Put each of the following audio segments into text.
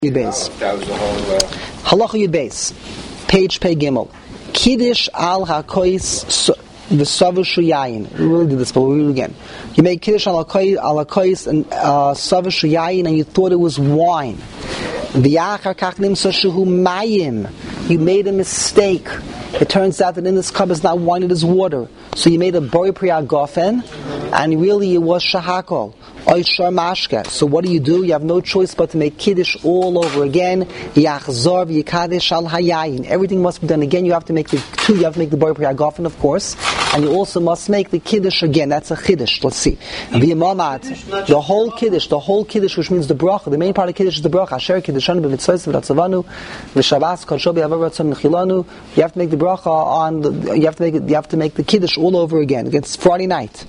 Yud Beis. Halacha Yud Beis. Page Pei Gimel. Kiddush al hakois v'savu yayin. We really did this, but we'll read it again. You made Kiddush al hakois and savu yayin, and you thought it was wine. V'yachar kach nimsa shehu mayim. You made a mistake. It turns out that in this cup is not wine, it is water. So you made a bori priya gofen, and really it was shahakol. So what do? You have no choice but to make Kiddush all over again. Yachzor v'yikadesh al hayayin. Everything must be done again. You have to make the bori priya gofen, of course, and you also must make the Kiddush again. That's a Kiddush. Let's see. The whole Kiddush, which means the bracha. The main part of Kiddush is the bracha. Asher Kiddushan b'mitzvos v'ratzavanu v'shavas kol shol b'yavav ratzon nechilanu. You have to make the bracha on the. You have to make the Kiddush all over again. It's Friday night.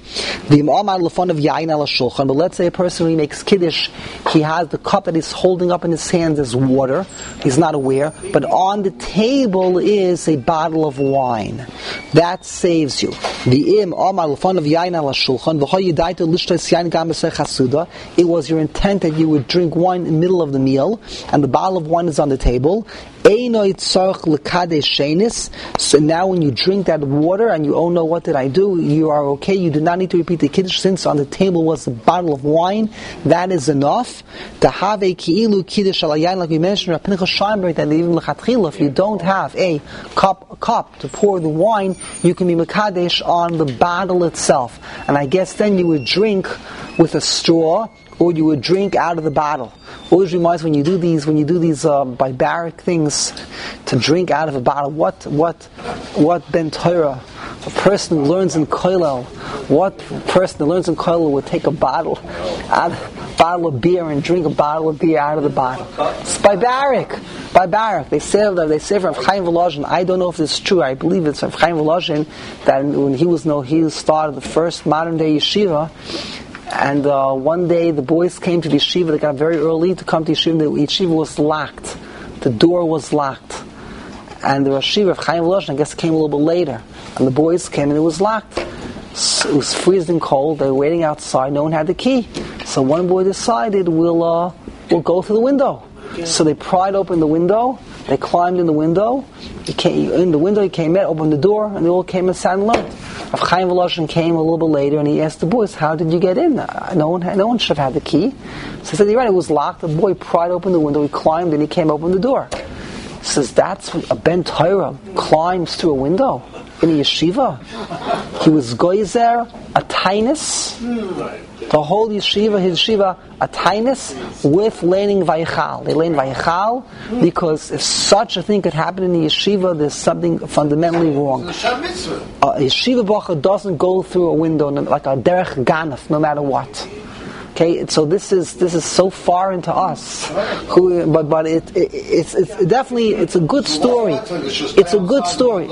But let's say a person who makes Kiddush, he has the cup that he's holding up in his hands as water. He's not aware. But on the table is a bottle of wine. That saves you. It was your intent that you would drink wine in the middle of the meal, and the bottle of wine is on the table. So now when you drink that water and you, oh no, what did I do? You are okay. You do not need to repeat the Kiddush, since on the table was a bottle of wine. That is enough. To have a ki'ilu Kiddush al yayin, like we mentioned, that even if you don't have a cup to pour the wine, you can be mekadesh on the bottle itself. And I guess then you would drink with a straw, or you would drink out of the bottle. Always reminds when you do these barbaric things, to drink out of a bottle. What ben Torah, a person who learns in Kollel, would take a bottle of beer and drink a bottle of beer out of the bottle? It's barbaric. They say from Chaim Volozhin. I don't know if this is true. I believe it's from Chaim Volozhin that when he started the first modern day yeshiva. And one day the boys came to the yeshiva. They got very early to come to yeshiva. The yeshiva was locked. The door was locked. And the yeshiva of Chaim Volozhin, I guess, came a little bit later. And the boys came and it was locked. It was freezing cold. They were waiting outside. No one had the key. So one boy decided, we'll go through the window. So they pried open the window. They climbed in the window. He came in, opened the door, and they all came and sat and learned. Chaim Volozhin came a little bit later, and he asked the boys, "How did you get in? No one should have had the key." So he said, "You're right. It was locked." The boy pried open the window. He climbed, and he came open the door. He says, "That's when a ben Torah climbs through a window in a yeshiva." He was goyzer a tainus. The whole yeshiva, his yeshiva, a tainus with learning vayichal. They learn vayichal because if such a thing could happen in the yeshiva, there's something fundamentally wrong. A yeshiva bracha doesn't go through a window like a derech ganef, no matter what. Okay, so this is so far into us. But it's definitely a good story. It's a good story.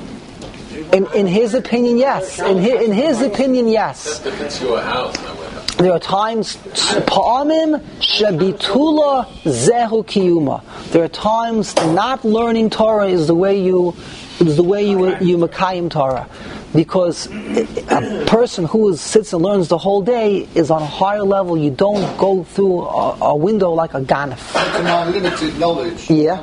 In his opinion, yes. In his opinion, yes. There are times, pa'amim shebitula zehu kiyuma. There are times not learning Torah is the way you makayim Torah, because a person who sits and learns the whole day is on a higher level. You don't go through a window like a ganef. From my limited knowledge, yeah.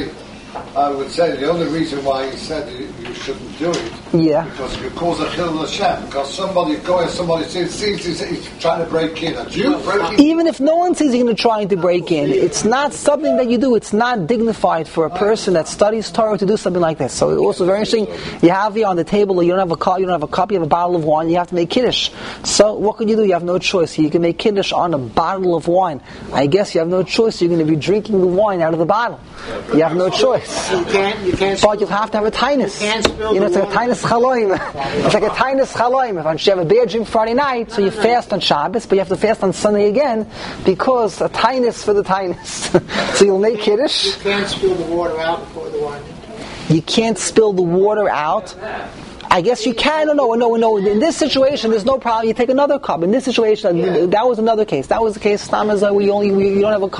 I would say the only reason why he said you shouldn't do it, because you cause a chilul Hashem, because somebody sees he's trying to break in. Even if no one sees you're trying to break in, it's not something that you do. It's not dignified for a person that studies Torah to do something like this. So it's also very interesting. You have here on the table, you don't have a cup, you have a bottle of wine. You have to make Kiddush. So what can you do? You have no choice. You can make Kiddush on a bottle of wine. I guess you have no choice. You're going to be drinking the wine out of the bottle. You have no choice. You can't. But you have to have a tainus. It's like a tainus chaloim. It's like a tainus chaloim. If you have a beer drink Friday night, so you fast on Shabbos, but you have to fast on Sunday again, because a tainus for the tainus. So you'll make Kiddush. You can't spill the water out before the wine. You can't spill the water out. I guess you can. No. In this situation, there's no problem. You take another cup. In this situation, that was another case. That was the case. Where you don't have a cup.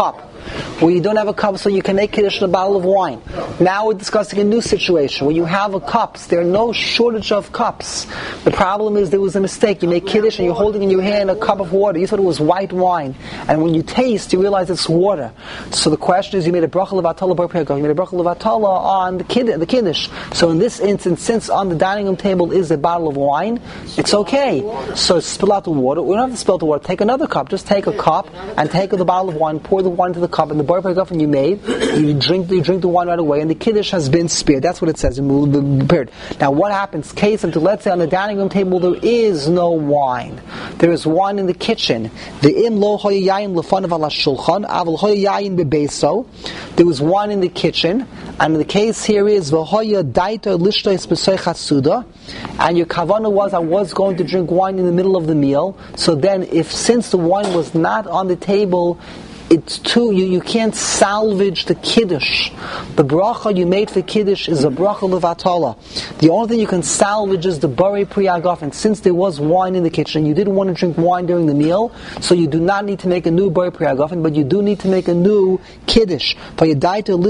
where you don't have a cup, so you can make Kiddush in a bottle of wine. Now we're discussing a new situation where you have a cups. There are no shortage of cups. The problem is there was a mistake. You make Kiddush and you're holding in your hand a cup of water. You thought it was white wine, and when you taste, you realize it's water. So the question is, you made a bracha levatala bar priya gofen. You made a bracha levatala on the Kiddush. So in this instance, since on the dining room table is a bottle of wine, it's okay. So spill out the water. We don't have to spill the water. Take another cup. Just take a cup and take the bottle of wine, pour the wine into the cup, and the bar priya gofen you made, you drink the wine right away, and the Kiddush has been spared. That's what it says. Prepared. Now what happens? Case until, let's say on the dining room table there is no wine. There is wine in the kitchen. The im lo hoya yayin lefanav ala shulchan, aval hoya yayin bebeso. There was wine in the kitchen, and the case here is v'hoya daita lishtois b'soy chasuda, and your kavanah was, I was going to drink wine in the middle of the meal. So then, since the wine was not on the table, it's too, you can't salvage the Kiddush. The bracha you made for Kiddush is a bracha levatala. The only thing you can salvage is the Borei Priya Gofen. Since there was wine in the kitchen, you didn't want to drink wine during the meal, so you do not need to make a new Borei Priya Gofen, but you do need to make a new Kiddush. But the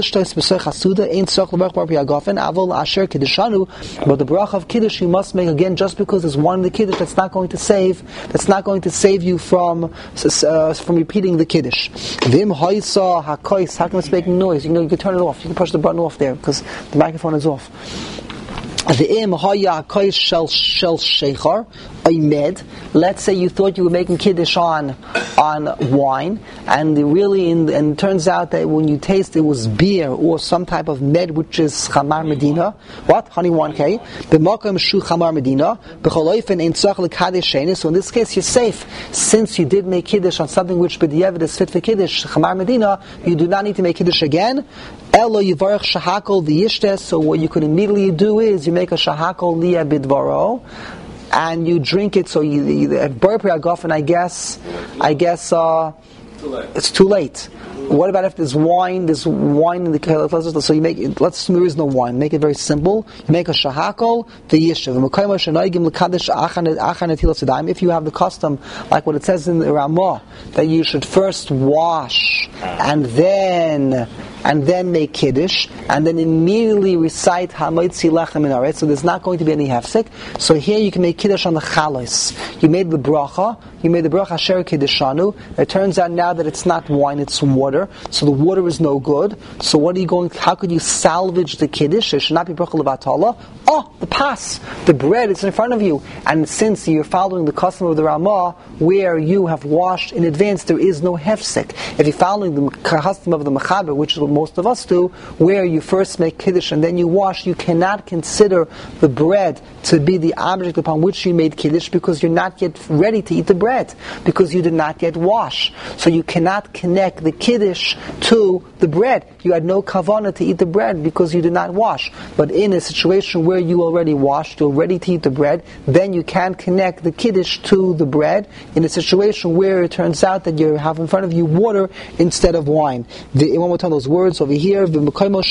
bracha of Kiddush you must make again, just because there's wine in the Kiddush, that's not going to save you from repeating the Kiddush. Vim hoisa hakois. How come it's making noise? You can turn it off. You can push the button off there because the microphone is off. V'im hoya hakois shel sheichar oimed. Let's say you thought you were making Kiddush on wine, and it turns out that when you taste it was beer or some type of med, which is chamar medina. What? Honey 1K. B'makom shu chamar medina. B'choloifen ein tzach l'kadesh shenis. So in this case you're safe. Since you did make Kiddush on something which b'diavad is fit for Kiddush, chamar medina, you do not need to make Kiddush again. Elo yivarech shahakol v'yishtes. So what you could immediately do is you make a shahakol liya bidvaro, and you drink it. So at Borei Priya Gofen, I guess it's too late. What about if there's wine in the, so you make it, let's assume there is no wine. Make it very simple. You make a shahakol, the yishuv. If you have the custom, like what it says in the Ramah, that you should first wash and then make Kiddush, and then immediately recite Hamoitzi Lechem in Aretz, so there's not going to be any hefsek. So here you can make Kiddush on the chalos. You made the bracha Asher Kiddushanu. It turns out now that it's not wine, it's water. So the water is no good. So how could you salvage the Kiddush? It should not be bracha levatala. Oh, the pas, the bread is in front of you. And since you're following the custom of the Ramah, where you have washed in advance, there is no hefsek. If you're following the custom of the Mechaber, which is what most of us do, where you first make Kiddush and then you wash, you cannot consider the bread to be the object upon which you made Kiddush, because you're not yet ready to eat the bread, because you did not yet wash. So you cannot connect the Kiddush to the bread. You had no kavanah to eat the bread because you did not wash. But in a situation where you already washed, you're ready to eat the bread, then you can connect the Kiddush to the bread in a situation where it turns out that you have in front of you water instead of wine. One more time, those words over here, the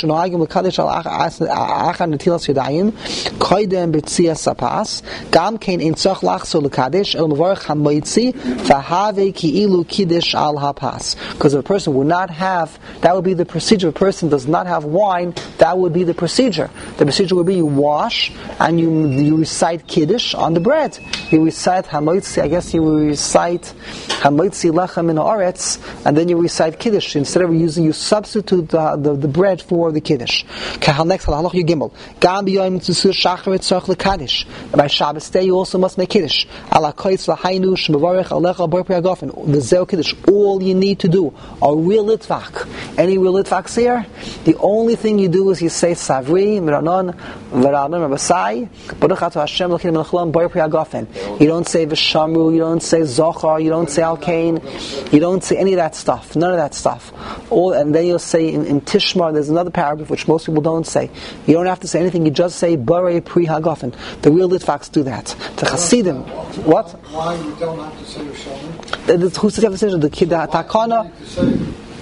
because if a person would not have, that would be the procedure. If a person does not have wine, that would be the procedure. The procedure would be you wash and you recite Kiddush on the bread. You recite Hamoitzi, I guess you recite Hamoitzi Lechem in Aretz, and then you recite Kiddush. Instead of using, you substitute the bread for the Kiddush. Next, Halach Yigimel. Gam b'yoyim tzusur shacharit tzarich l'kaddish. By Shabbos day you also must make Kiddush. Ala koitz l'hainu shmevarech alecha Borei Priya Gofen. The Zeo Kiddush. All you need to do, a real litvak. Any real litvaks here? The only thing you do is you say Savri, Miranon, V'Ranon, Rabasai, Baruch Ato Hashem, L'Kim L'Chlam, Borei Priya Gofen. You don't say V'Shamru, you don't say Zochar, you don't say Alkain, you don't say any of that stuff, none of that stuff. And then you'll say in Tishmar, there's another paragraph which most people don't say. You don't have to say anything, you just say Borei Priya Gofen. The real litvaks do that. The Hasidim, what? Why you don't have to say V'Shamru? Who says you have to say the Takana?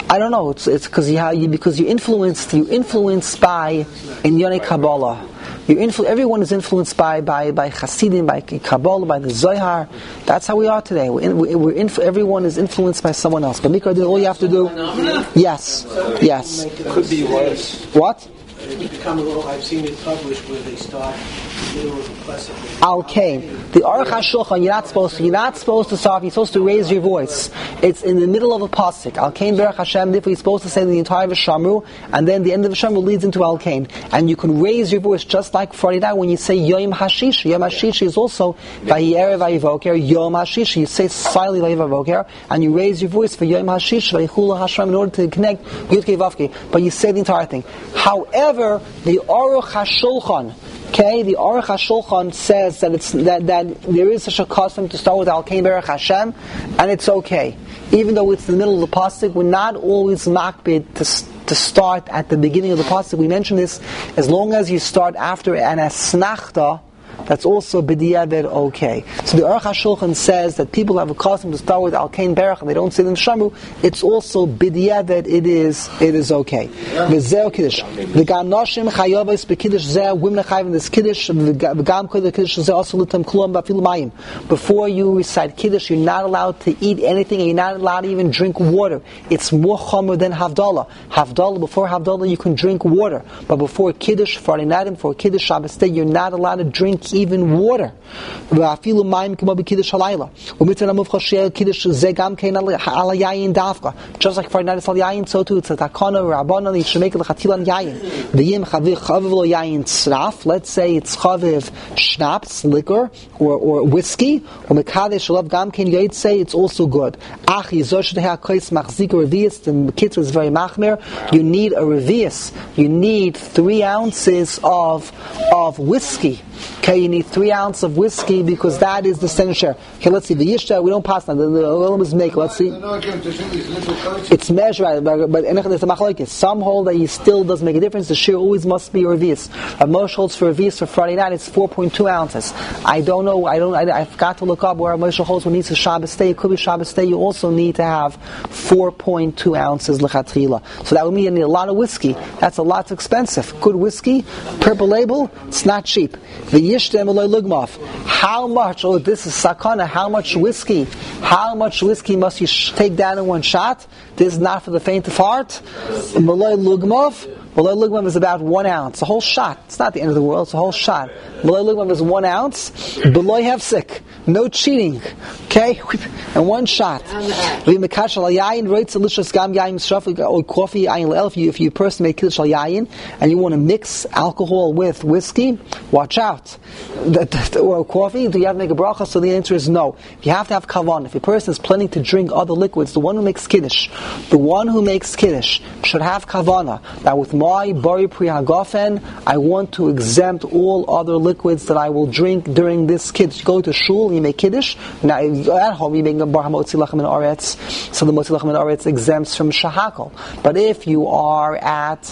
I don't know. It's because you're influenced by in Yonei Kabbalah. Everyone is influenced by Hasidim, by Kabbalah, by the Zohar. That's how we are today. Everyone is influenced by someone else. But Mikra, all you have to do, yes. Could be worse. What? It's become a little. I've seen it published where they start Al-Kain. The Aruch HaShulchan, you're not supposed to stop, you're supposed to raise your voice. It's in the middle of a pasuk. Al-Kain Berach Hashem, therefore you're supposed to say the entire V'shamru, and then the end of V'shamru leads into Al-Kain. And you can raise your voice just like Friday night when you say Yom Hashish. Yom Hashish is also Vayerev Vayivoker, Yom Hashish. You say silently Vayerev Vayivoker, and you raise your voice for Yom Hashish, Vayichula Hashem, in order to connect Yudkei Vavkei. But you say the entire thing. However, the Aruch HaShulchan, the Aruch HaShulchan says that that there is such a custom to start with Al-Kain Berach Hashem, and it's okay. Even though it's in the middle of the pasuk, we're not always makbid to start at the beginning of the pasuk. We mentioned this, as long as you start after an asnachta, that's also b'diavad okay. So the Aruch HaShulchan says that people have a custom to start with Al-Kain Berach and they don't say the Shamru. It's also b'diavad. It is okay. V'zeh kiddush. V'gam nashim chayavos b'kiddush zeh. Women are chayav in this kiddush. V'gam kol kiddush zeh also litam klum b'afil mayim. Before you recite kiddush, you're not allowed to eat anything, and you're not allowed to even drink water. It's more chomer than havdalah. Before havdalah, you can drink water, but before kiddush, Friday night, and before kiddush Shabbos day, you're not allowed to drink even water. Just like Friday night is al yayin, so too it's a takana rabbanon. You should make it l'chatilan yayin. V'yim chaviv lo yayin tzraf. Let's say it's chaviv schnapps, liquor, or whiskey, or mekadesh shalav gam kein yoyt say it's also good. Ach yizor shedeh hakois machzik revius. The kitzur is very machmer. You need a revius. You need 3 ounces of whiskey. Okay, you need 3 ounces of whiskey because that is the standard share. Okay, let's see. The Yishta, we don't pass now. The Olam is make. Let's see. It's measured, but there's a machlokes. Some hold that he still does make a difference. The share always must be a revius. Moshe holds for revius for Friday night. It's 4.2 ounces. I don't know. I forgot to look up where Moshe holds when he needs a Shabbos day. It could be Shabbos day. You also need to have 4.2 ounces lechatchila. So that would mean you need a lot of whiskey. That's a lot expensive. Good whiskey, purple label. It's not cheap. The Yishtem Eloi Lugmaf. How much? Oh, this is sakana. How much whiskey? How much whiskey must you take down in one shot? This is not for the faint of heart. Eloi Lugmaf. Malay Lugmav is about 1 ounce. A whole shot. It's not the end of the world. It's a whole shot. Malay Lugmav is 1 ounce. Beloy hefsek. No cheating. Okay? And 1 shot. If you a person make kiddush al yayin and you want to mix alcohol with whiskey, watch out. Or coffee, do you have to make a bracha? So the answer is no. You have to have kavan. If a person is planning to drink other liquids, the one who makes kiddush should have kavana. Now with my bari pri hagafen, I want to exempt all other liquids that I will drink during this kiddush. You go to shul, you make kiddush. Now at home you make a bar hamotzi lachem in aretz, so the motzi lachem in aretz exempts from shahakol. But if you are at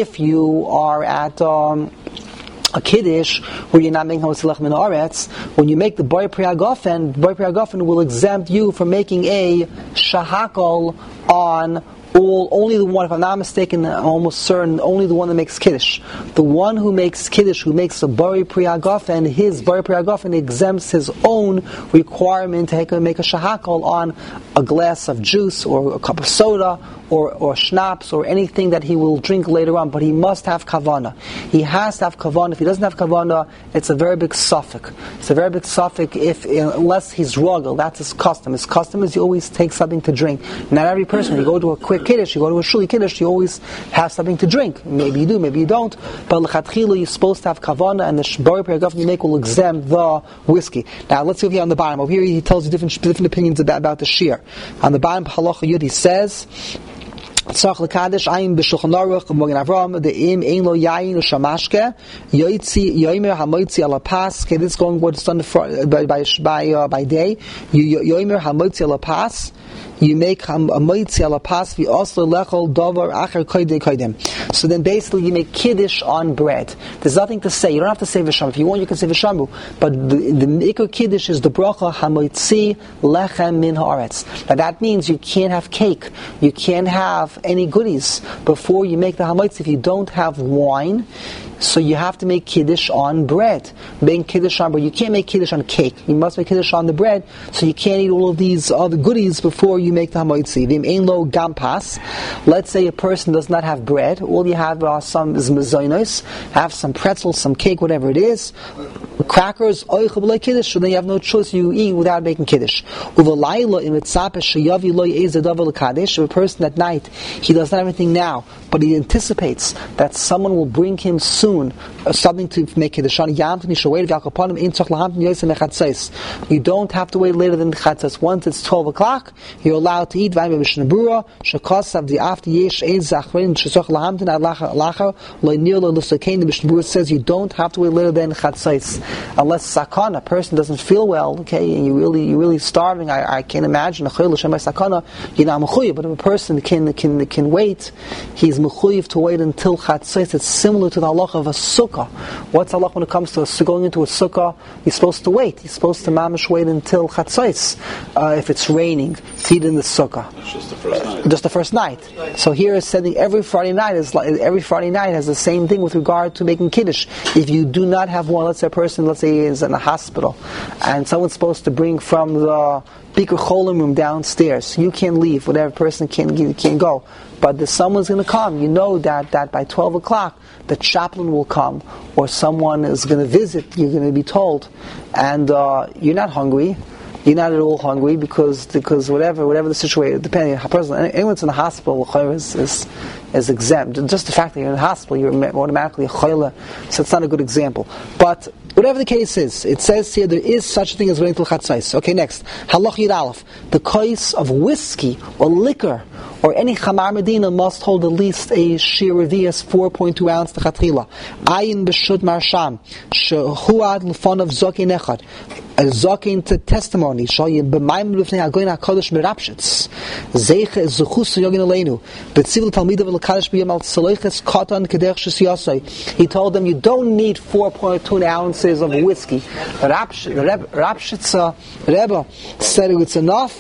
a kiddush where you're not making hamotzi lachem in aretz, when you make the bari pri hagafen will exempt you from making a shahakol on only the one, if I'm not mistaken, I'm almost certain, only the one that makes kiddush. The one who makes kiddush, who makes a bari pri hagafen, his bari pri hagafen exempts his own requirement to make a shahakol on a glass of juice or a cup of soda or schnapps or anything that he will drink later on. But he must have kavana. He has to have kavana. If he doesn't have kavana, it's a very big suffix. It's a very big suffix unless he's rogel. That's his custom. His custom is you always take something to drink. Not every person, you go to a quick kiddush, you go to a shuli kiddush, you always have something to drink. Maybe you do, maybe you don't. But l'chatchila, you're supposed to have kavana, and the bari pri hagafen you make will exempt the whiskey. Now let's see over here on the bottom. Over here he tells you different opinions about the shear. On the bottom, halacha yud, he says, Tzach l'kadesh ayin b'shulchan aruch b'mogen Avram de'im ein lo yayin u'shamashke yoytzi yoymer hamoitzi ala pas. Okay, this is going what's done by day. Yoymer hamoitzi ala pas. you make hamoitzi ala pasvi also lechol davar acher koydei koydem. So then basically you make kiddush on bread. There's nothing to say. You don't have to say v'shambu. If you want, you can say v'shambu. But the ikar kiddush is the bracha hamoitzi lechem min haaretz. Now that means you can't have cake. You can't have any goodies before you make the hamoitzi. If you don't have wine, so you have to make kiddush on bread. Make kiddush on bread. You can't make kiddush on cake. You must make kiddush on the bread. So you can't eat all of these other goodies before you make the hamoitzi. Vim ein lo gampas. Let's say a person does not have bread. All you have are some mezainos. Have some pretzels, some cake, whatever it is. Crackers, oichel b'lei kiddush. So then you have no choice. You eat without making kiddush. Uvalayla im etzape sheyavi lo yezadav l'kadesh. A person at night, he does not have anything now, but he anticipates that someone will bring him soon something to make kiddush. You don't have to wait later than the chatzos. Once it's 12 o'clock, you're allowed to eat. The Mishnah says you don't have to wait later than chatzos, unless sakana, a person doesn't feel well, okay, and you're really starving. I can't imagine a chayil l'shem sakana. You're not mechuyev, but if a person can wait, he's mechuyev to wait until chatzos. It's similar to the halacha of a sukkah. What's halacha when it comes to going into a sukkah? You're supposed to wait. You're supposed to mamish wait until chatzos. If it's raining, feed in the sukkah. Just the first night. Just the first night. So here is saying every Friday night has the same thing with regard to making kiddush. If you do not have one, let's say a person, is in a hospital, and someone's supposed to bring from the Bikur Cholim room downstairs. You can't leave. Whatever person can't go. But someone's going to come. You know that by 12 o'clock, the chaplain will come, or someone is going to visit. You're going to be told, and you're not hungry. You're not at all hungry because whatever the situation, depending on how person, anyone's in the hospital is exempt. Just the fact that you're in the hospital, you're automatically a chayla, so it's not a good example. But whatever the case is, it says here there is such a thing as waiting till chatzos. Okay, next halach yid aleph, the kais of whiskey or liquor or any chamar medina must hold at least a shir revius 4.2 ounce to chatchila. Ayin b'shud marsham shehuad l'fon of zokin echad. A zokin to testimony. Shayim b'mayim l'fnei hagoyin hakadosh merapshitz. Zeiche zuchus yogin aleinu. B'tzivul talmidav l'kadosh b'yam al tzaloiches katan kedech shesiyasai. He told them you don't need 4.2 ounces of whiskey. Rapshitz Rebbe said it's enough.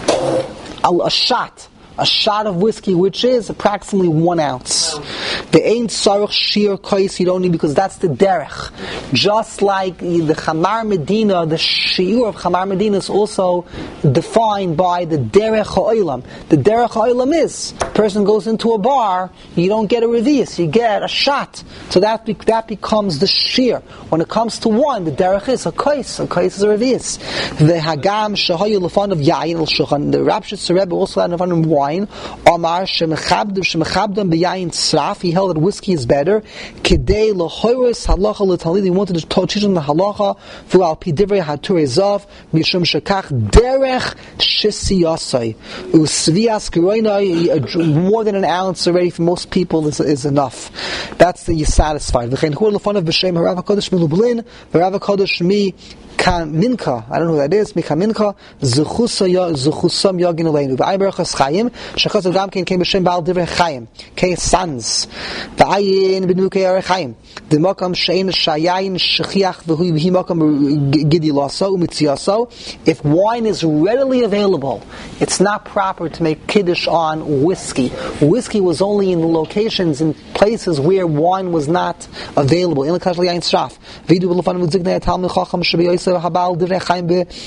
A shot of whiskey, which is approximately 1 ounce. The ain't sarach shir kais, you don't need, because that's the derech. Just like the Chamar Medina, the shiur of Chamar Medina is also defined by the derech ha'olam. The derech ha'olam is, a person goes into a bar, you don't get a revius, you get a shot. So that becomes the shir. When it comes to one, the derech is a kais is a revius. The hagam shahayu lefan of yayin al-shulchan, the Rapshitz Rebbe also had in front of wine. Omar shemechabdam b'yayin tzraf. He held that whiskey is better. Kidei lohoris halacha l'talid. He wanted to teach them the halacha through al pidivrei haturei zav mishum shekach derech shisiyasai usvias geroinai. More than an ounce already for most people is enough. That's the you're satisfied. V'chein hu l'fanav b'shem harav hakodesh milublin v'harav hakodesh mi Minka, I don't know who that is. Mika Minka, Zuchusam Yogin Aleinu. V'ayberachas Chayim, Shechaz Adam came b'shem Baal Divrei Chayim. Kei sons. V'ayin b'nu kei Arei Chayim. The Mokam Shein Shayayin Shechiach v'hi Mokam Gidi Laso Umitziaso. If wine is readily available, it's not proper to make kiddush on whiskey. Whiskey was only in locations, in places where wine was not available. In the Kashal Yayin Sraf. V'yidu b'lefan v'zignei Talmud Chacham Shebi Habal Divrei Chaim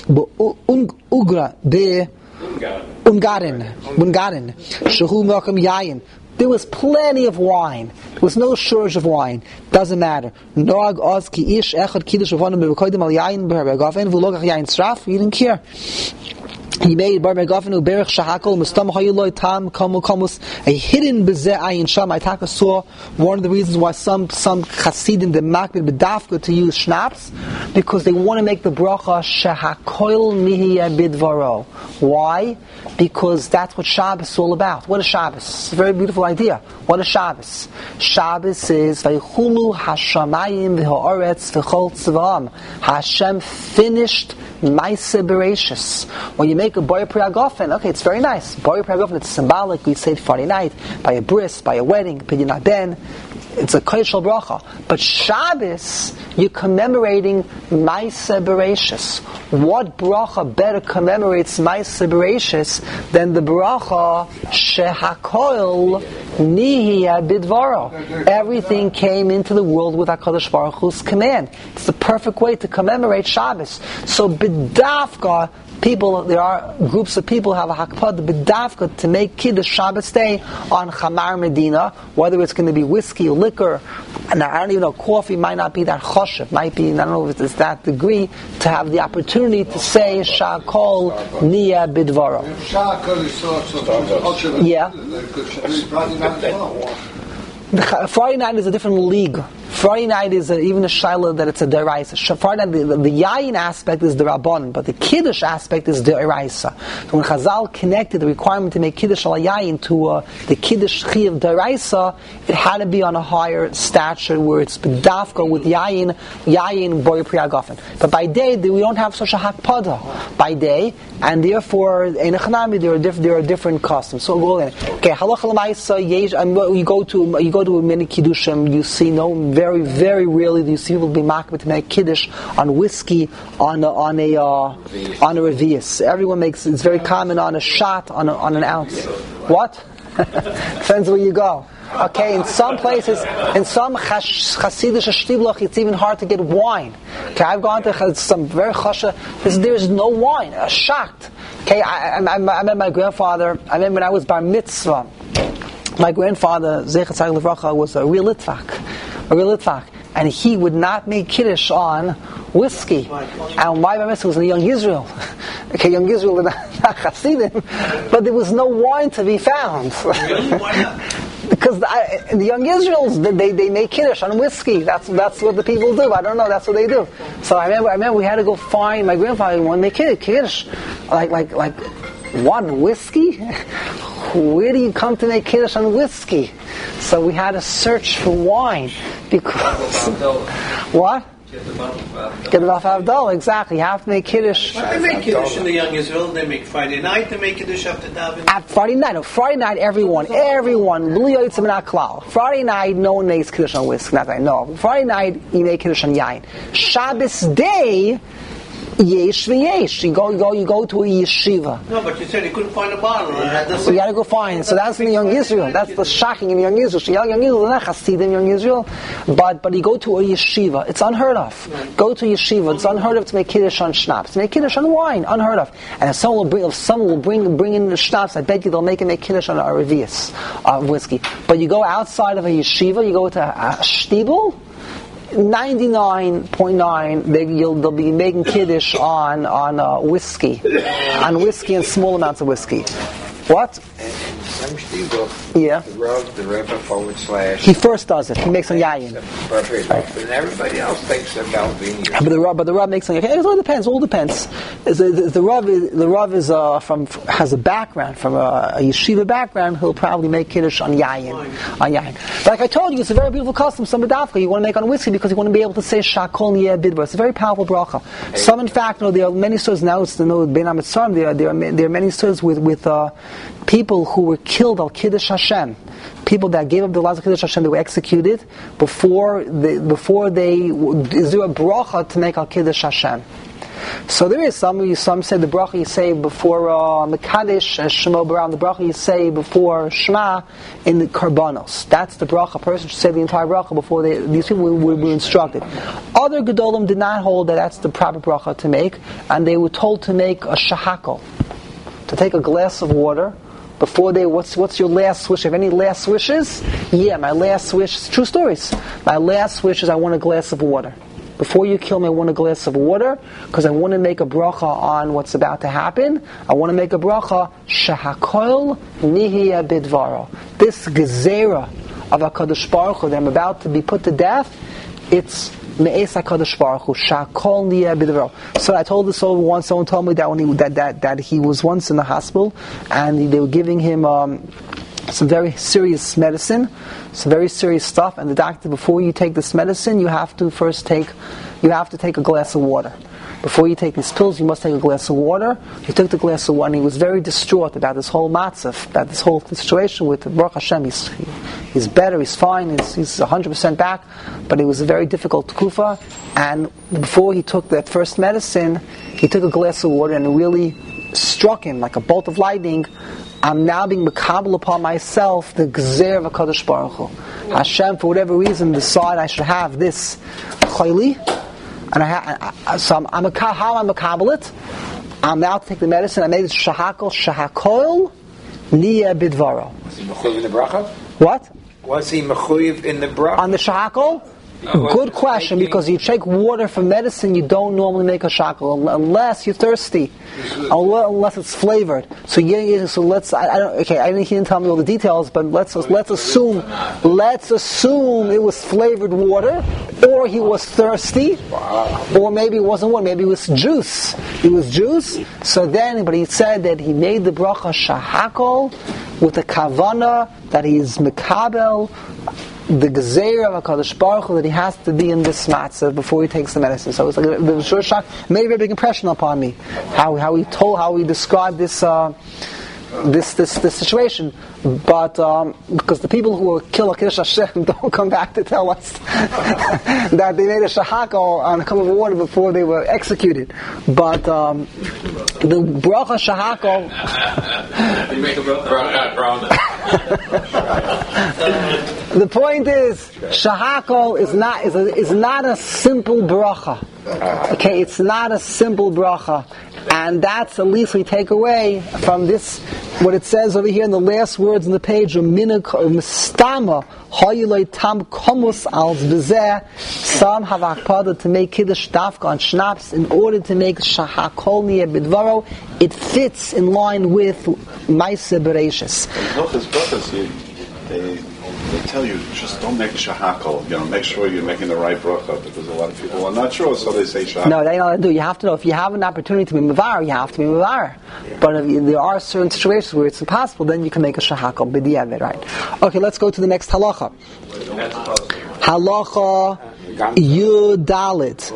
Ungarin Shehu Malkam Yayin. There was plenty of wine. There was no shortage of wine. Doesn't matter. Noag Oz Ki Ish Echad Kiddush Avanim Bekodim Al Yayin Be'Gafen V'Logach Yayin Sraf. He didn't care. He made Bar Megafenu Berech Shahakol Mustam Hayiloi Tam Kamu Kamus a hidden Bezeh Ayin Sham. I saw one of the reasons why some Chassidim the Makbid B'Dafka to use schnapps, because they want to make the bracha Shahakol Nihiyah Bidvaro. Why? Because that's what Shabbos is all about. What is Shabbos? It's a very beautiful idea. What is Shabbos? Shabbos is Vaychulu Hashamayim V'Ha'aretz V'Chol Tzvam. Hashem finished Maaseh Bereishis. When you make make a Boyer Priyagofen. Okay, it's very nice. Boyer Priyagofen, it's symbolic. We say it Friday night, by a bris, by a wedding, Pidyon Aden. It's a Kodesh Bracha. But Shabbos, you're commemorating Maaseh Bereishis. What bracha better commemorates Maaseh Bereishis than the bracha Shehakol Nihiyah Bidvaro? Everything came into the world with HaKadosh Baruch Hu's command. It's the perfect way to commemorate Shabbos. So B'dafka, there are groups of people who have a hakpad b'dafka to make Kiddush Shabbos day on Chamar Medina, whether it's going to be whiskey or liquor. And I don't even know, coffee might not be that choshev, might be, I don't know if it's that degree, to have the opportunity to say Sha'kol Niyah Bidvaro. Yeah. Friday night is a different league. Friday night is even a shaila that it's a deraisa. Friday night, the yayin aspect is the rabbanon, but the kiddush aspect is the deraisa. So when Chazal connected the requirement to make kiddush al yayin to the kiddush chiyav deraisa, it had to be on a higher stature where it's bedafka with yayin boyer priyagofen. But by day, we don't have such a hakpada by day, and therefore in a chanami there are different customs. So go in. Okay, halacha l'maisa you go to many kiddushim, you see very, very rarely do you see people be makbid to make kiddush on whiskey on a revius. Everyone makes, it's very common on a shot on an ounce. What? Depends where you go. Okay, in some places, in some Hasidish shtibloch, it's even hard to get wine. Okay, I've gone to some very chasha. There's no wine. Shocked. Okay, I met my grandfather. I remember when I was bar mitzvah. My grandfather, Zecher Tzaddik Livracha, was a real Litvak, and he would not make kiddush on whiskey. And my bar mitzvah was in young Israel. Okay, young Israel did not Hasidim, but there was no wine to be found. Really? Why not? Because the young Israels, they make kiddush on whiskey. That's what the people do. I don't know. That's what they do. So I remember we had to go find my grandfather wanted to make kiddush, like one whiskey. Where do you come to make kiddush on whiskey? So we had to search for wine because what? Get the Avdol, exactly. You have to make kiddush. But they make kiddush in the young Israel. They make Friday night. They make kiddush after davening. At Friday night, everyone. Friday night, no one makes kiddush on whiskey. Not that I know. Friday night, you make kiddush on yain. Shabbos day, yesh v'yesh. You go to a yeshiva. No, but you said you couldn't find a bottle. So you got to go find. So that's in the young Israel. That's the shocking in the young Israel. So young Israel is not Hasidim in young Israel, but you go to a yeshiva. It's unheard of. Right. Go to a yeshiva. It's unheard of to make kiddush on schnapps. To make kiddush on wine, unheard of. And if someone will bring in the schnapps, I bet you they'll make kiddush on a revius of whiskey. But you go outside of a yeshiva, you go to a shtibel. 99.9 they'll be making kiddush on whiskey and small amounts of whiskey. What? Yeah. The Rebbe / he first does it. He makes on yayin. And everybody else thinks about being. But the Rav makes on yayin. It all depends. The Rav has a background from a yeshiva background. He'll probably make kiddush on yayin. Like I told you, it's a very beautiful custom. Some bedafka you want to make on whiskey because you want to be able to say Sha'kol Niyah Bidbar. It's a very powerful bracha. Some, in fact, there are many stories now. It's Ben Amitzram. There are many stories with people who were killed al Kiddush Hashem, people that gave up their lives al Kiddush Hashem, they were executed before they is there a bracha to make al Kiddush Hashem. So there is some say the bracha you say before Mekadesh Shema Baram, the bracha you say before Shema in the Karbanos. That's the bracha. A person should say the entire bracha before these people were instructed. Other Gedolim did not hold that that's the proper bracha to make, and they were told to make a shahakol, to take a glass of water. Before what's your last wish? Have any last wishes? Yeah, my last wish, true stories. My last wish is I want a glass of water. Before you kill me, I want a glass of water, because I want to make a bracha on what's about to happen. I want to make a bracha, Shehakol Nihiyah Bidvaro. This gezerah of HaKadosh Baruch Hu, that I'm about to be put to death, it's Me'es HaKadosh Baruch Hu, Sha'kol Niyah Bidvaro. So I told this over once. Someone told me that when that he was once in the hospital, and they were giving him some very serious medicine, some very serious stuff, and the doctor, before you take this medicine, you have to take a glass of water. Before you take these pills, you must take a glass of water. He took the glass of water, and he was very distraught about this whole matzav, about this whole situation with Baruch Hashem. He's better, he's fine, he's 100% back, but it was a very difficult kufa, and before he took that first medicine, he took a glass of water, and it really struck him like a bolt of lightning. I'm now being makabel upon myself the gzeir of HaKadosh Baruch Hu. Hashem, for whatever reason, decided I should have this chayli, and how am I makabel it? I'm now to take the medicine. I made it shahakol niya bidvaro. Was he mechuyev in the bracha? What? Was he mechuyev in the bracha? On the shahakol? Good question, because you take water for medicine, you don't normally make a shakal unless you're thirsty, unless it's flavored. So let's. He didn't tell me all the details, but let's assume it was flavored water, or he was thirsty, or maybe it wasn't water, maybe it was juice. It was juice. So then, but he said that he made the bracha shahakol with the kavana that he's mekabel the gezeira of HaKadosh Baruch Hu, that he has to be in this matzah before he takes the medicine. So it was like the short shock made a very big impression upon me. How he described this situation. But because the people who kill Kiddush Hashem don't come back to tell us that they made a shahakal on a cup of water before they were executed. But the bracha shahakal. You make a bracha. The point is, shahakal is not a simple bracha. Okay, it's not a simple bracha, and that's at least we take away from this what it says over here in the last words in the page of mistama hayulay tam komus als bezeh. Some have akpada to make kiddush dafka on schnapps in order to make shahakol niya bidvaro. It fits in line with Maaseh Bereishis. They tell you, just don't make shahakal. Make sure you're making the right bracha, because a lot of people are not sure, so they say shahakal. No, they don't do. You have to know. If you have an opportunity to be mavar, you have to be mavar. But if there are certain situations where it's impossible, then you can make a shahakal b'diavad, right? Okay, let's go to the next halacha. Halacha Yudalit.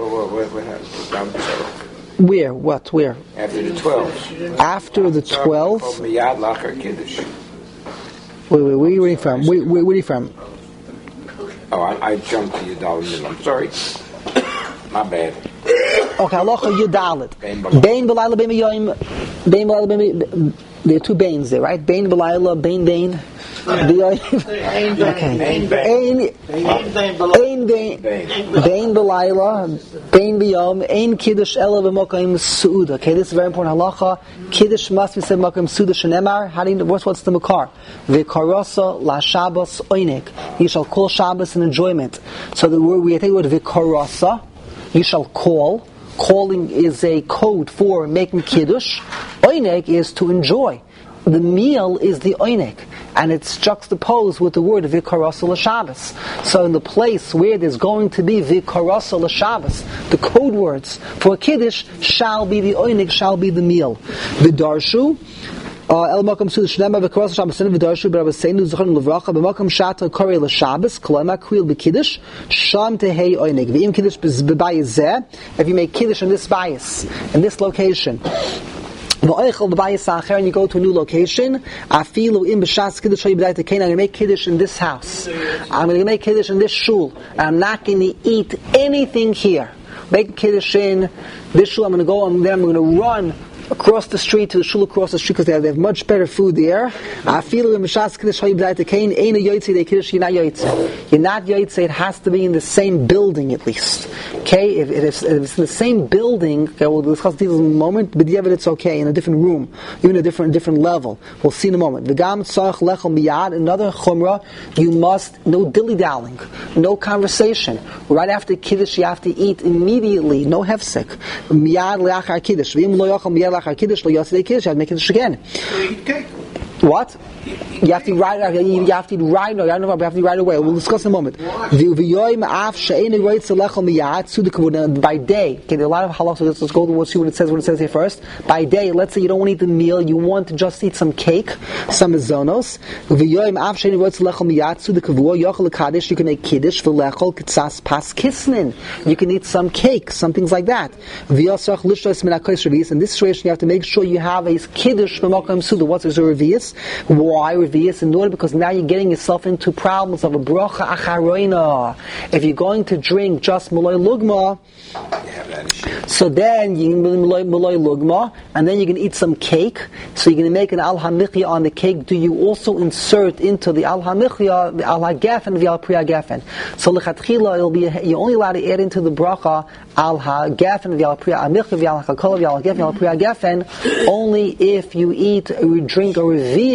Where? What? Where? After the 12. After the 12. Miyad lachar kiddush. Wait, where are you reading from? Where are you from? Oh, I jumped to Yudalit. I'm sorry. My bad. Okay, halacha Yudalit. Bein b'layla, bein b'yoyim, bein b'layla, bein. There are two bains there, right? Bein b'layla, bein. Okay. Bein b'layla, bein b'yom, ein kiddush ela v'mokayim su'uda. Okay, this is very important halacha. Kiddush must be said mokayim su'uda shenemar. How do you know what's the makar? V'karasa la Shabbos oinik. You shall call Shabbos an enjoyment. So the word we take the word v'karasa. You shall call. Calling is a code for making kiddush. Oinek is to enjoy. The meal is the oinek, and it's juxtaposed with the word vikarasa l'Shabbos. So in the place where there's going to be vikarasa l'Shabbos, the code words for kiddush shall be the oinek, shall be the meal. V'darshu el makam suda shnema vikarasa Shabbos and v'darshu b'rabbaseinu zechon l'vracha b'makam shata korei l'Shabbos kolema kwil b'kiddush sham tehei oinek v'im kiddush b'bayis. If you make kiddush in this bayis, in this location, and you go to a new location, I'm going to make kiddush in this house. I'm going to make kiddush in this shul. I'm not going to eat anything here. Make kiddush in this shul. I'm going to go and then I'm going to run across the street to the shul across the street because they have much better food there. You're not yoytze, it has to be in the same building at least. Okay, if it's in the same building, okay, we'll discuss details in a moment, but yeah, it's okay, in a different room, even a different level. We'll see in a moment. Another chumrah, you must, no dilly-dallying, no conversation. Right after kiddush, you have to eat immediately, no hefsek. Miyad le'achar kiddush. You have to make kiddush again. What? You have to write it. You have to write. No, I don't know. You have to write away. We'll discuss in a moment. By day, okay, there are a lot of halachos. Let's go to see what it says. What it says here first. By day, let's say you don't want to eat the meal. You want to just eat some cake, some zonos. You can make kiddush you can eat some cake, some things like that. In this situation, you have to make sure you have a kiddush b'makom suda. What's a revius? Why revius? In order because now you're getting yourself into problems of a bracha acharoina. If you're going to drink just malay lugma, so then you can malay lugma, and then you can eat some cake. So you're going to make an al hamichya on the cake. Do you also insert into the al hamichya the al hagafen and the al priya gafen? So lechatchila it'll be you're only allowed to add into the bracha al hagafen the al priya hamichya the al hakol the al hagafen al priya gafen only if you drink a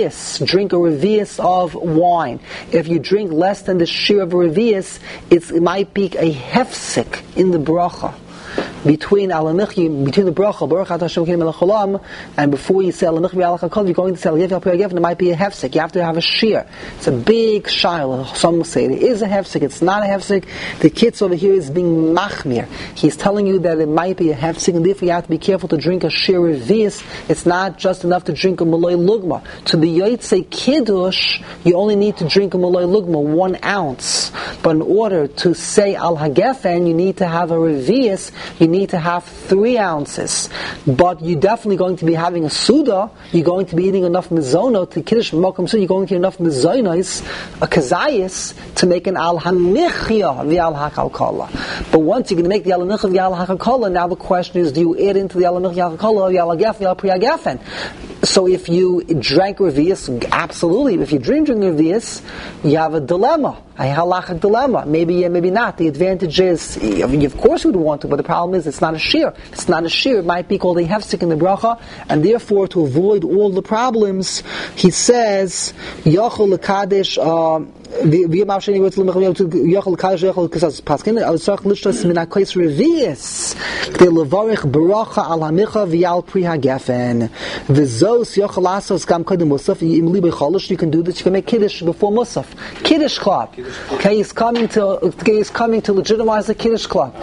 revius of wine. If you drink less than the shir of a revius, it might be a hefsek in the bracha. Between the bracha, Baruch Atah Hashem Elokeinu melech haolam, and before you say Al Hamichya Al Hakol, you're going to say Al Gefen Al Priya Gefen. It might be a hefsek. You have to have a shear. It's a big shaila. Some will say it is a hefsek. It's not a hefsek. The kids over here is being machmir. He's telling you that it might be a hefsek, and therefore you have to be careful to drink a shear revius. It's not just enough to drink a malay lugma. To be yotzei kiddush, you only need to drink a malay lugma 1 ounce. But in order to say Al Hagefen, you need to have a revius. You need to have 3 ounces, but you're definitely going to be having a suda. You're going to be eating enough mizono to kiddush b'makom suda. You're going to get enough mizonos, a kazayis, to make an al hamichya v'al hakalkala. But once you're going to make the al hamichya v'al hakalkala, now the question is: do you add into the al hamichya hakalkala v'al hagef v'al priya gefen? So if you drank revius, absolutely. If you drink revius, you have a dilemma, a halachic dilemma. Maybe yeah, maybe not. The advantage is, of course, we'd want to, but the problem is it's not a shear. It's not a shear. It might be called a hefsek in the bracha, and therefore, to avoid all the problems, he says, Yachol lekadesh. Wie man schon wird Jochel Kash Jochel Kasas Paskin aus Sach Lichtas min a Kais Revius de Levarich Baracha al Hamicha v'al Pri Hagefen v'zos Jochel Asos Gam Kodem Musaf im Libe Cholish. You can do this. You can make Kiddush before Musaf. Kiddush club. Okay, he's coming to legitimize the Kiddush club.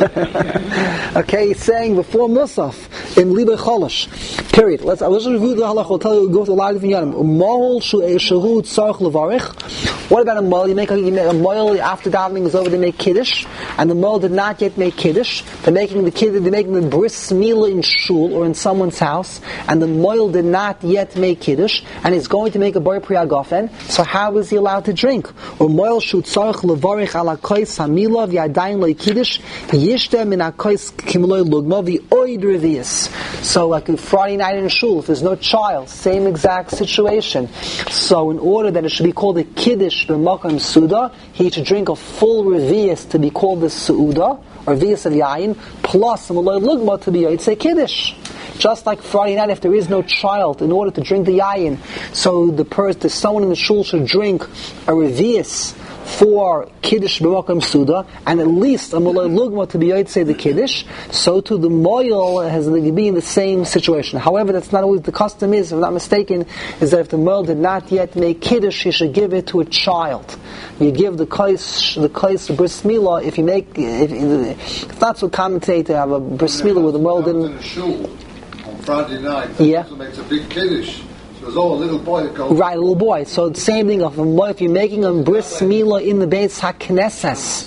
Okay, he's saying before Musaf in Libe Cholish. Period. Let's review the halach. I'll tell you. Go to a lot of different yanim. Mahol shehu tzarich levarich. What about a moil? You make a moil after davening is over. They make kiddush, and the moil did not yet make kiddush. They're making the bris milah in shul or in someone's house, and the moil did not yet make kiddush, and he's going to make a bar priya gafen. So how is he allowed to drink? Or moil shu tzarich levarich ala kois hamila v'yadayin lo kiddush yishtem min hakois kimloi lugma v'oid revius. So like a Friday night in shul, if there's no child, same exact situation. So in order that it should be called a kiddush b'makom suda, he should drink a full revius to be called the suuda, or revius of yayin, plus a malay lugma to be yotzei kiddush. Just like Friday night, if there is no child, in order to drink the yayin, so someone in the shul should drink a revius for kiddush b'makom suda, and at least a malay lugma to be yotzei the kiddush. So too the moil has to be in the same situation. However, that's not always the custom. If I'm not mistaken, is that if the moil did not yet make kiddush, you should give it to a child. You give the kais bris milah. If it's not so common today to have a bris milah where the moil didn't. In a shul on Friday night, yeah, makes a big kiddush. There's all a little boy that goes. Right, a little boy. So the same thing if you're making a bris milah in the Beis HaKnesses,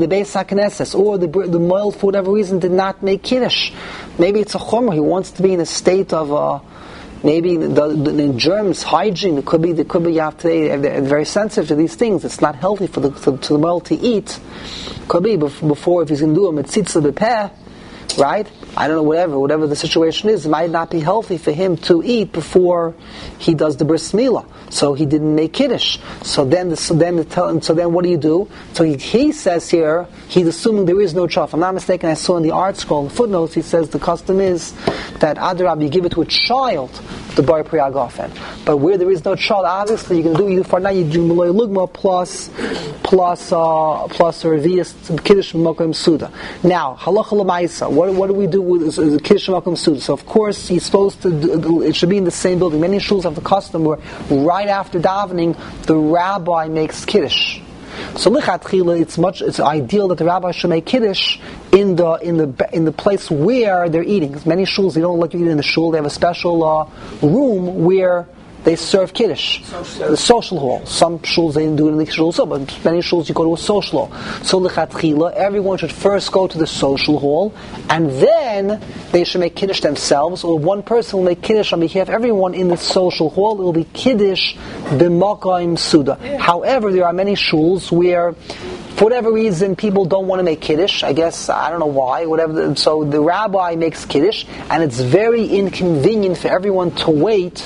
or the moil for whatever reason did not make kiddush. Maybe it's a chomer. He wants to be in a state of maybe the germs, hygiene. It could be you have today. They're very sensitive to these things. It's not healthy for the moil to eat. Could be before if he's going to do a mitzitza b'peh. Right? I don't know, whatever the situation is, it might not be healthy for him to eat before he does the bris milah. So he didn't make kiddush. So then what do you do? So he says here, he's assuming there is no child. If I'm not mistaken, I saw in the art scroll, the footnotes, he says the custom is that Adarab, you give it to a child, the bar priya gafen. But where there is no child, obviously you can do for now. You do malay lugma plus a revius kiddush b'makom suda. Now halacha l'maisa. What do we do with the Kiddush Makom Suda? So of course he's supposed to. It should be in the same building. Many shuls have the custom where right after davening the rabbi makes Kiddush. So lichatchila, it's ideal that the rabbi should make Kiddush in the place where they're eating. Because many shuls, they don't let you eat in the shul. They have a special room where they serve Kiddush, the social hall. Some shuls they didn't do it in the shul, but many shuls you go to a social hall. So lichatchila, everyone should first go to the social hall, and then they should make Kiddush themselves, or one person will make Kiddush on behalf of everyone in the social hall. It will be Kiddush b'makayim suda. However, there are many shuls where, for whatever reason, people don't want to make Kiddush. I guess, I don't know why, whatever. So the rabbi makes Kiddush, and it's very inconvenient for everyone to wait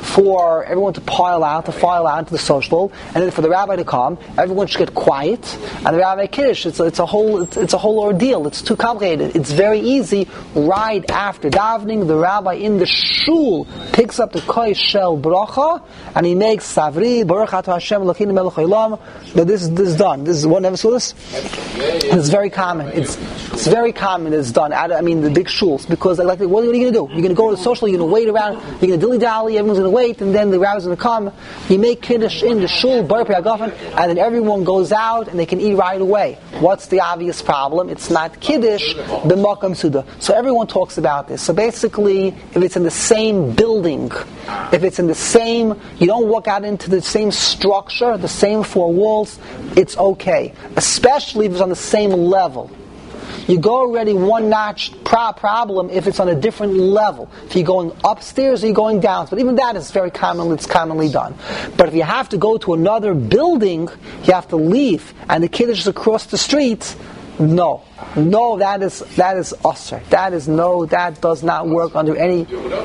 for everyone to file out into the social hall, and then for the rabbi to come. Everyone should get quiet, and the rabbi Kiddush. It's a whole ordeal. It's too complicated. It's very easy. Right after davening, the rabbi in the shul picks up the koy shel bracha, and he makes savri baruch atah Hashem Elokeinu melech haolam. But this is done. This is one never saw this. It's very common. It's very common. It's done. The big shuls, because what are you going to do? You're going to go to the social. You're going to wait around. You're going to dilly dally. Everyone's going to wait, and then the rabbi's going to come. You make Kiddush in the shul, Baruch Agafen, and then everyone goes out and they can eat right away. What's the obvious problem? It's not Kiddush b'makam suda. So everyone talks about this. So basically, if it's in the same building, if it's in the same, you don't walk out into the same structure, the same four walls, it's okay. Especially if it's on the same level. You go already one notch problem if it's on a different level. If you're going upstairs or you're going down. But even that is very common, it's commonly done. But if you have to go to another building, you have to leave, and the Kiddush is across the street, no, that is usher. That does not work under any.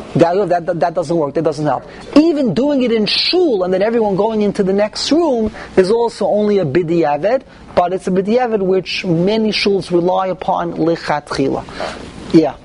That doesn't work. That doesn't help. Even doing it in shul and then everyone going into the next room is also only a b'diavad, but it's a b'diavad which many shuls rely upon lichatchila. Yeah.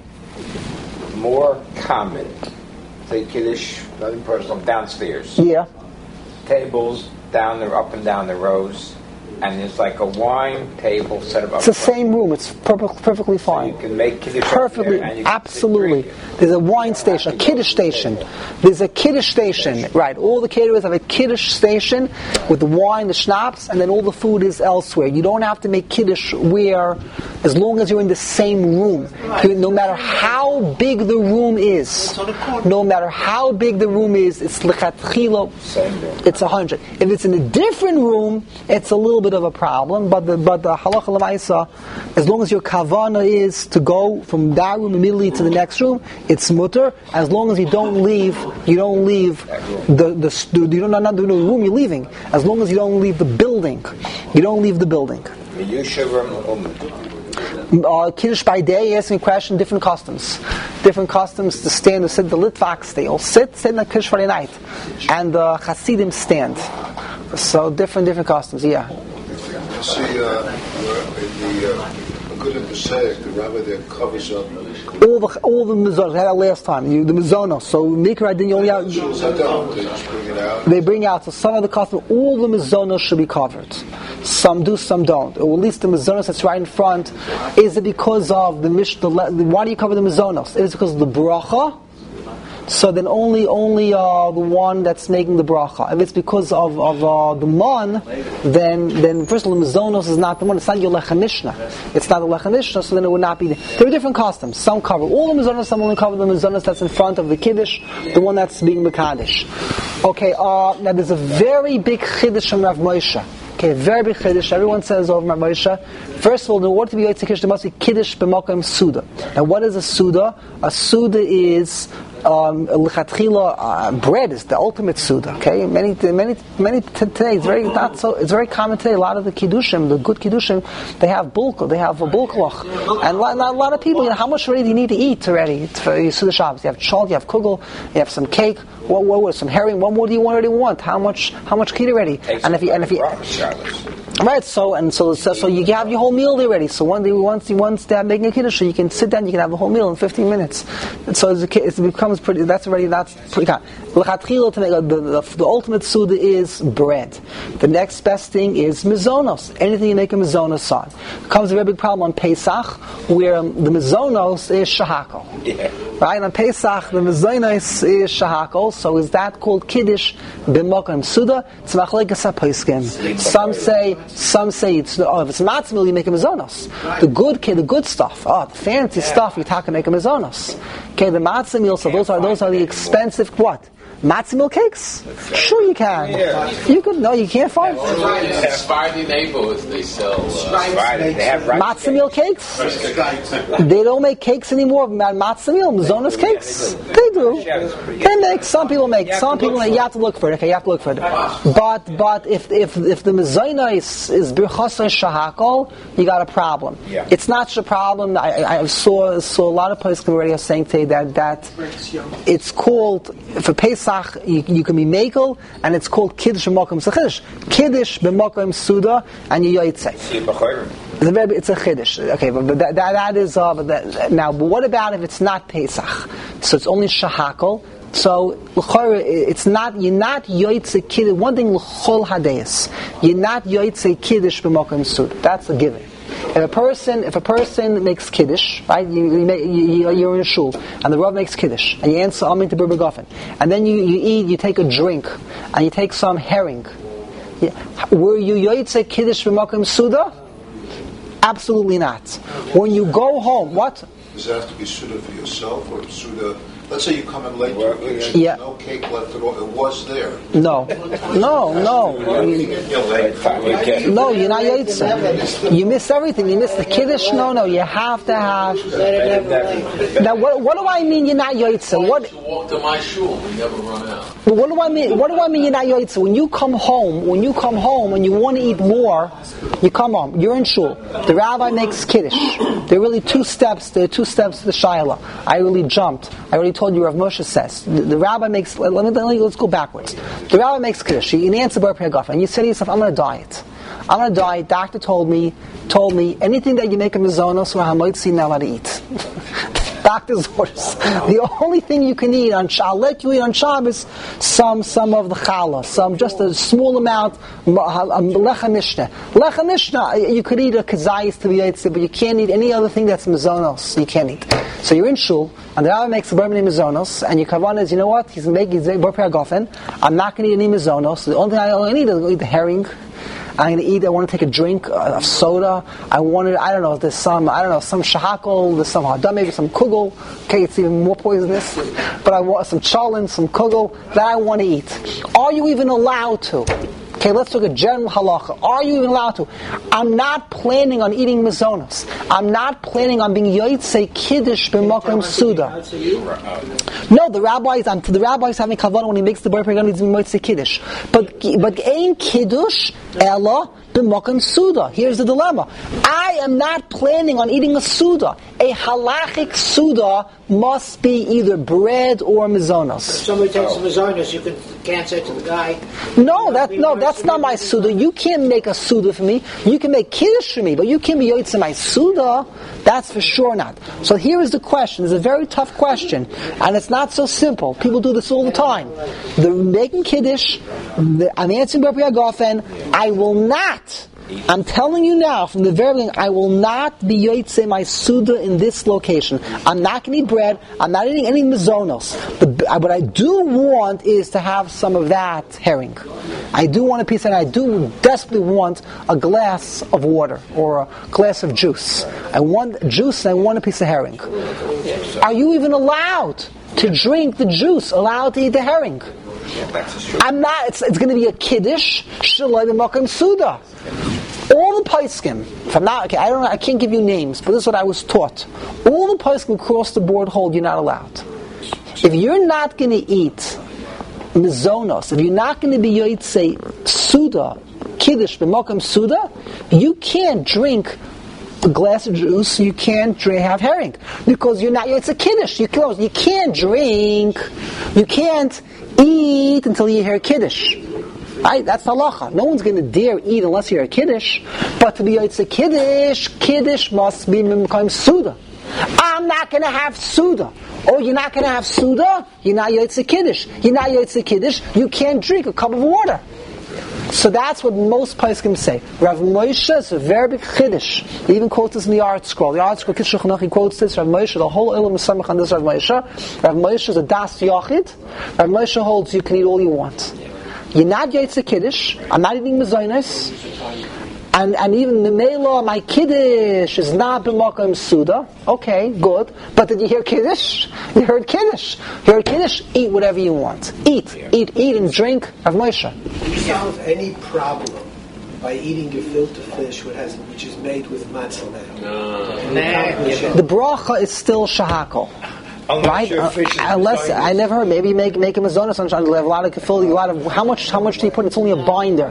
More common. Say Kiddush, nothing personal, downstairs. Yeah. Tables up and down the rows. And there's like a wine table set up. It's the same room. It's perfectly fine. So you can make Kiddush perfectly, absolutely. There's a wine station, a Kiddush station. There's a Kiddush station, right? All the caterers have a Kiddush station with the wine, the schnapps, and then all the food is elsewhere. You don't have to make Kiddush as long as you're in the same room. No matter how big the room is, it's lichatchila. It's 100. If it's in a different room, it's a little bit of a problem, but the halacha l'maisa, as long as your kavana is to go from that room immediately to the next room, it's mutter. As long as you don't leave the room you're leaving. As long as you don't leave the building, Kiddush by day, asking a question, different customs to stand, to sit. The Litvaks, they all sit in the Kiddush Friday night, and the Hasidim stand. So different customs, yeah. You see, in the Agudah Pesach, the rabbi there covers up all the mizonos. We had that last time. The mizonos. So Mikra didn't only out. They just bring it out. They bring out. So some of the customs, all the mizonos should be covered. Some do, some don't. Or at least the mizonos that's right in front. Is it because of the Mishnah? Why do you cover the mizonos? Is it because of the bracha? So then only the one that's making the bracha. If it's because of the man, then first of all, the mizonos is not the one. It's not your lechanishna. It's not the lechanishna, so then it would not be. There are different customs. Some cover all the mizonos. Some only cover the mizonos that's in front of the kiddush, the one that's being mekadesh. Okay. Now there's a very big chiddush from Rav Moshe. Okay, very big chiddush. Everyone says over Rav Moshe. First of all, in order to be Yotze Kiddush, there must be kiddush b'makom suda. Now, what is a suda? A suda is lichatchila. Bread is the ultimate suda. Okay, many today. It's very common today. A lot of the kiddushim, the good kiddushim, they have bulk. They have a bulklach, and a lot of people. How much already do you need to eat already for Suda Shabbos? You have chalk, you have kugel, you have some cake. What some herring? What more do you already want? How much kid already? And if you right, so you have your whole meal there already. So once they're making a kiddush, you can sit down, you can have a whole meal in 15 minutes. And so it's become becomes pretty. That's pretty. L'chatchila, to make the ultimate suda is bread. The next best thing is mizonos. Anything you make a mizonos on. Comes a very big problem on Pesach, where the mizonos is shahakol. Yeah. Right on Pesach, the mizonos is shahakol. So is that called kiddush b'mokum suda? It's machlekes haposkim. Some say it's if it's matzah meal, you make a mizonos. The good stuff. The fancy stuff you talk and make a mizonos. Okay, the matzah meal. So those are the expensive what? Matzah meal cakes? Sure you can. You could. No, you can't find Friday neighborhoods, they sell matzah meal cakes. They don't make cakes anymore. Matzah meal, mizonos cakes. They do. They make. Some people make. Some people make. You have to look for it. Okay, you have to look for it. But if the mizonos is birchasei shahakol, you got a problem. Yeah. It's not such a problem. I saw a lot of places already saying today that it's called for Pesach. You can be mekel, and it's called kiddush b'mokum chiddush. Kiddush b'mokum suda, and you yotzei. It's a chiddush. Okay, but that is. Now, but what about if it's not Pesach? So it's only shahakol. So it's not. You're not yotzei kiddush. One thing l'chol hadayis. You're not yotzei kiddush b'mokum suda. That's a given. If a person makes kiddush, right? You're in a shul, and the Rav makes kiddush, and you answer Amen to Berber Gofen, and then you take a drink, and you take some herring. Were you yotzei kiddush b'makom suda? Absolutely not. When you go home, what? Does it have to be suda for yourself or suda? Let's say you come in late to a cake, no cake left at all. It was there. No, you're not yotzei. You miss everything. You miss the kiddush. No, you have to have. Now, what do I mean? You're not yotzei? What? You walk to my shul, we never run out. What do I mean? What do I mean? You're not yotzei? When you come home and you want to eat more, you come home. You're in shul. The rabbi makes kiddush. There are really two steps. There are 2 steps to the shayla. I really jumped. I already told you, Rav Moshe says the rabbi makes. Let's go backwards. The rabbi makes kiddush. He answered Bar Pei, and you say to yourself, "I'm going to diet. I'm going to diet." Doctor told me anything that you make a mizonos or hamoitzi, not allowed to eat. Doctor's orders. The only thing you can eat I'll let you eat on Shabbos some of the challah, just a small amount, lechem mishnah. Lechem mishnah, you could eat a kazayis to be yotzei, but you can't eat any other thing that's mizonos. You can't eat. So you're in shul, and the rabbi makes a b'rmini mizonos, and your kavanah is, you know what? He's making bar pei gofen. I'm not going to eat any mizonos. The only thing I need is eat the herring. I'm going to eat. I want to take a drink of soda. There's some shahakol, there's some hadam, maybe some kugel. Okay, it's even more poisonous. But I want some cholent, some kugel that I want to eat. Are you even allowed to? Okay, let's look at general halacha. Are you even allowed to? I'm not planning on eating mizonos. I'm not planning on being yotzei kiddush b'makom suda. No, the rabbis having kavanah when he makes the bar pei needs to be yotzei kiddush. But ain't kiddush ella b'makom suda. Here's the dilemma. I am not planning on eating a suda. A halachic suda must be either bread or mizonos. If somebody takes some mizonos, you can't say to the guy. No, that's not my suda. You can't make a suda for me. You can make kiddush for me, but you can't be yotzei my suda. That's for sure not. So here is the question. It's a very tough question, and it's not so simple. People do this all the time. They're making kiddush. I'm answering Bar Pei Gofen. I will not. I'm telling you now, from the very beginning, I will not be yotzei my suda in this location. I'm not going to eat bread. I'm not eating any mizonos. What I do want is to have some of that herring. I do want a piece, and I do desperately want a glass of water or a glass of juice. I want juice, and I want a piece of herring. Are you even allowed to drink the juice? Allowed to eat the herring? I'm not. It's going to be a kiddush shaloi b'makom suda. All the poskim, if I'm not, okay, I can't give you names, but this is what I was taught. All the poskim across the board hold you're not allowed. If you're not going to eat mizonos, if you're not going to be yotzei suda, kiddush b'makom suda, you can't drink a glass of juice, you can't have herring, because you're not, it's a kiddush, you can't drink, you can't eat until you hear kiddush. Right? That's halacha. No one's going to dare eat unless you're a kiddush. But to be yotzei kiddush must be mimkayim suda. I'm not going to have Suda. Oh, you're not going to have Suda? You're not Yotze Kiddush. You're not Yotze Kiddush, you can't drink a cup of water. So that's what most poskim say. Rav Moshe is a very big chiddush. He even quotes this in the Art Scroll. The Art Scroll, Kitzur Chanach, he quotes this. Rav Moshe, the whole Ilam is samach on this Rav Moshe. Rav Moshe is a das yachid. Rav Moshe holds you can eat all you want. You're not Yotze Kiddush. I'm not eating mezainis. And even the Mela, my Kiddush is not b'makom Suda. Okay, good. But did you hear Kiddush? You heard Kiddush. You heard Kiddush? Eat whatever you want. Eat and drink. Rav Moshe. Do you solve any problem by eating gefilte fish which is made with matzah now? The bracha is still shahakol. Right? Unless I never heard. Maybe make a mazonos on a lot of gefilte. A lot of how much do you put? It's only a binder.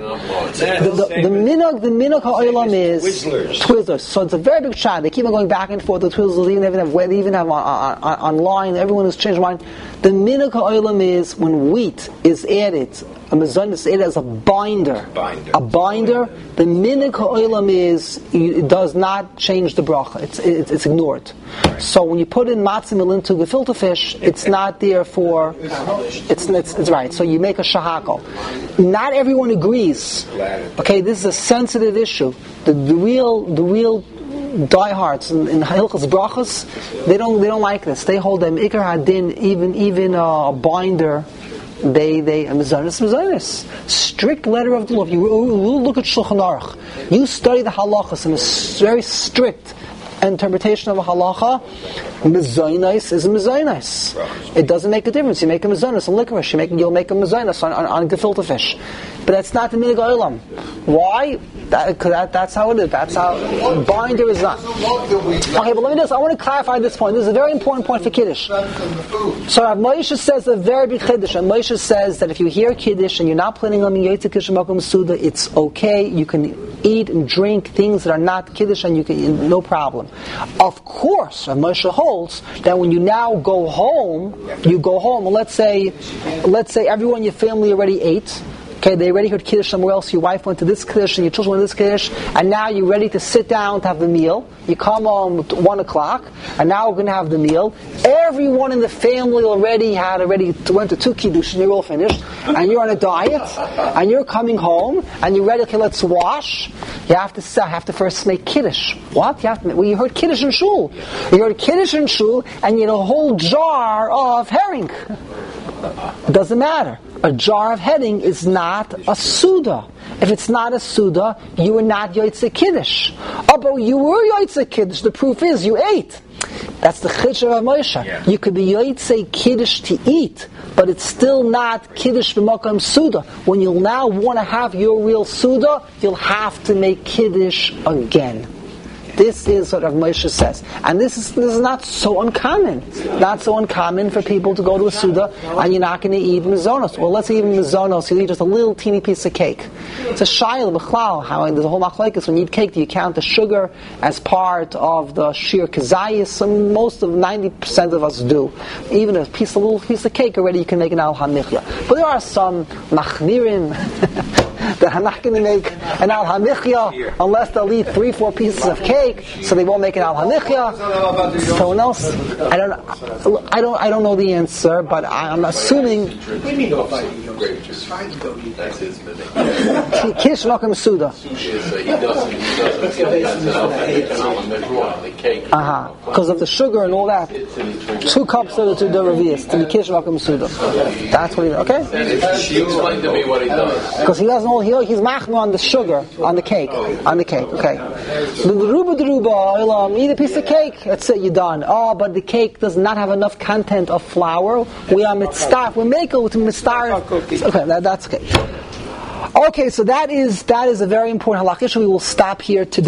The minhag ha'olam is Twizzlers. So it's a very big shot. They keep on going back and forth. The Twizzlers even have online. Everyone has changed mind. The minhag ha'olam is when wheat is added. A mazonos is added as a binder. A binder. The minhag ha'olam is it does not change the bracha. It's ignored. So when you put in matzah meal into gefilte fish, it's not there for. It's right. So you make a shahakal. Not everyone agrees. Okay, this is a sensitive issue. The real diehards in Hilchos Brachos, they don't like this. They hold them ikar hadin, even a binder. They mazonos. Strict letter of the law. If you look at Shulchan Aruch, you study the halachas in a very strict interpretation of a halacha. Mazonos is a mazonos. It doesn't make a difference. You make a mazonos on licorice. You'll make a mazonos on gefilte fish. But that's not the minhag ha'olam. Why? That's how it is. That's how binder is not. Okay, but let me I want to clarify this point. This is a very important point for Kiddush. So Rav Moshe says a very big Kiddush. And Moshe says that if you hear Kiddush and you're not planning on Yotze Kiddush Makom Suda, it's okay. You can eat and drink things that are not Kiddush and you can, no problem. Of course, Rav Moshe holds that when you now go home, and let's say everyone in your family already ate. Okay, they already heard Kiddush somewhere else, your wife went to this Kiddush and your children went to this Kiddush, and now you're ready to sit down to have the meal. You come home at 1 o'clock, and now we're going to have the meal. Everyone in the family already went to 2 Kiddush, and you're all finished, and you're on a diet, and you're coming home, and you're ready, okay, let's wash. You have to first make Kiddush. What? You heard Kiddush in Shul. You heard Kiddush in Shul, and you had a whole jar of herring. It doesn't matter. A jar of herring is not a Suda. If it's not a Suda, you are not Yotze Kiddush. Oh, but you were Yotze Kiddush. The proof is you ate. That's the Chiddush of Moshe. Yeah. You could be Yotze Kiddush to eat, but it's still not Kiddush b'makom Suda. When you'll now want to have your real Suda, you'll have to make Kiddush again. This is what Rav Moshe says. And this is not so uncommon. Not so uncommon for people to go to a Suda and you're not going to eat mazonos. Well, let's eat mazonos. You eat just a little teeny piece of cake. It's a shayla b'chlal. How there's a whole machlekes when you eat cake, do you count the sugar as part of the shir kazayis? Most of 90% of us do. Even a little piece of cake already you can make an al hamichya. But there are some machnirim that are not going to make an al hamichya unless they'll eat 3-4 pieces of cake, so they won't make an al hamichya. Someone else, I don't know the answer, but I'm assuming. Kish makom Suda. Because of the sugar and all that. 2 cups of the revius to be kish makom Suda. That's what he. Okay. Explain to me what he does. Because he doesn't know. He's machmer on the sugar, on the cake. Okay. Eat a piece of cake. That's it. You're done. Oh, but the cake does not have enough content of flour. We are mitzvah. We make it with mitzvah. Okay, that's okay. Okay, so that is a very important halakha. We will stop here today.